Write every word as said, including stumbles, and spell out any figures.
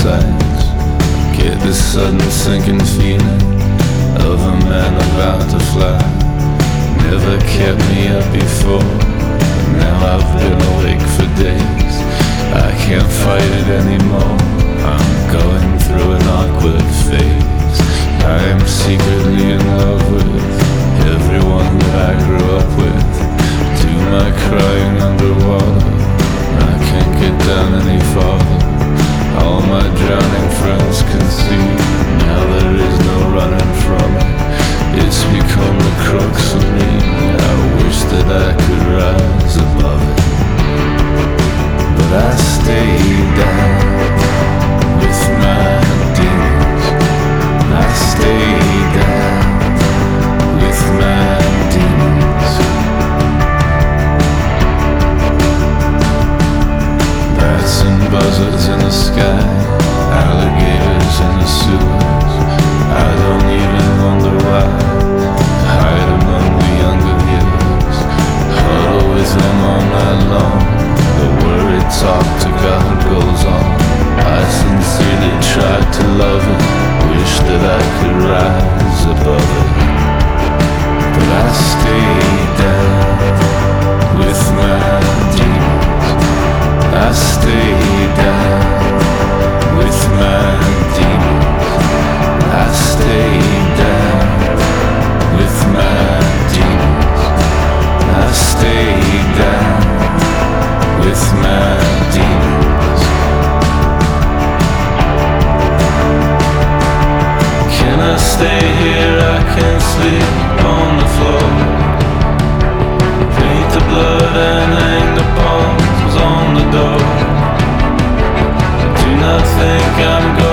sights. Get this sudden sinking feeling of a man about to fly. Never kept me up before, but now I've been awake for days. I can't fight it anymore, I'm going through an awkward phase. I am secretly in love with everyone that I grew up with. Do my crying underwater, I can't get down any farther. All my drowning friends can see, now there is no running from it. It's become the crux of me, I wish that I could rise above it. But I stay down with my demons. I stay down with my demons. Bats and buzzards in the sky, alligators in the sewers. I don't even wonder why. Hide among the younger years, huddle with them all night long. The worried talk to God goes on. I sincerely tried to love it, wish that I could rise above it. But I stay down with my demons. I stay down with my demons. I stay down with my demons. I stay down with my demons. Can I stay here? I can't sleep on the floor. Paint the blood and hang the palms on the door. Do not think I'm going